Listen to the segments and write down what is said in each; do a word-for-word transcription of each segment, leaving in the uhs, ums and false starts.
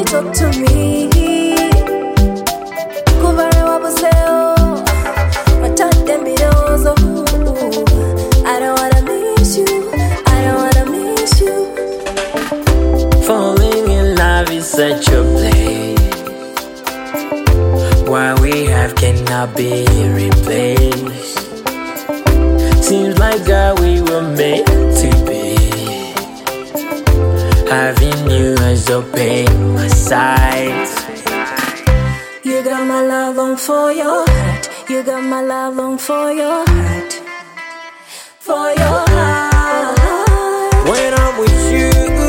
talk to me. Kuvare wabuseo, matate mbidozo. I don't wanna miss you, I don't wanna miss you. Falling in love is such a place. What we have cannot be replaced. Seems like God, we were meant to be. Having you as a pain my side. You got my love long for your heart. You got my love long for your heart. For your heart. When I'm with you,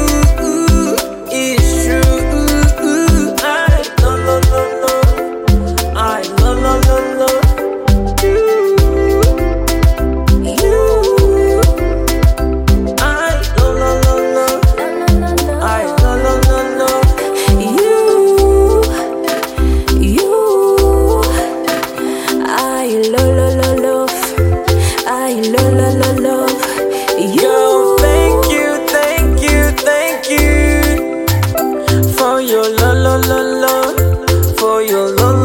it's true. I no no no no. I no no no no. You. You. I no no no no. No, no, no, no. I no no no no. You. You. I love, love, love, love. I love, love, love, love. You. Girl, thank you, thank you, thank you for your love, love, love, love, for your love.